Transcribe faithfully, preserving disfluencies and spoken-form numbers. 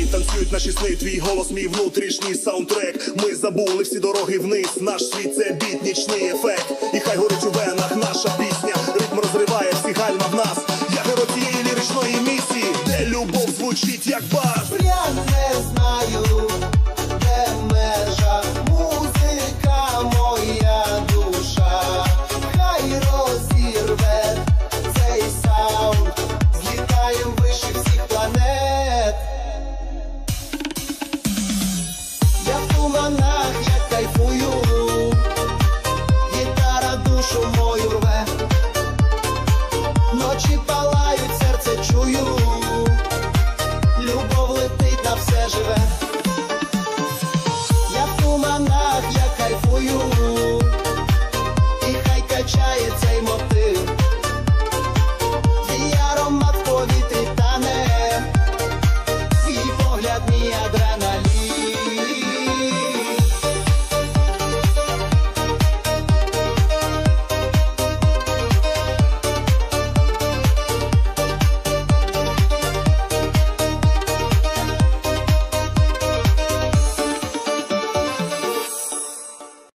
танцюють наші сни, твій голос, мій внутрішній саундтрек. Ми забули всі дороги вниз, наш світ це біт, нічний ефект. І хай горить у венах наша пісня, ритм розриває всі гальма в нас. Я герой цієї ліричної місії, де любов звучить як бас.